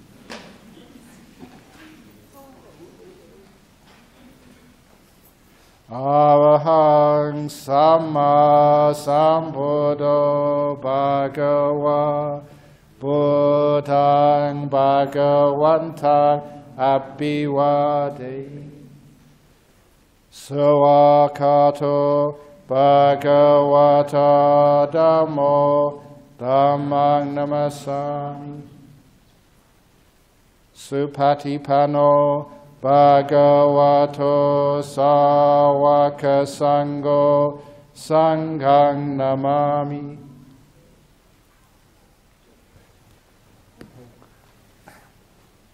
Speaker 1: Arahang Samma Sambuddho Bhagava Buddhang Bhagavantang Abhivade Sawakato Bhagavata Dhammo Dhammang Namasami Supatipano Bhagavato Sawaka Sangho Sanghang Namami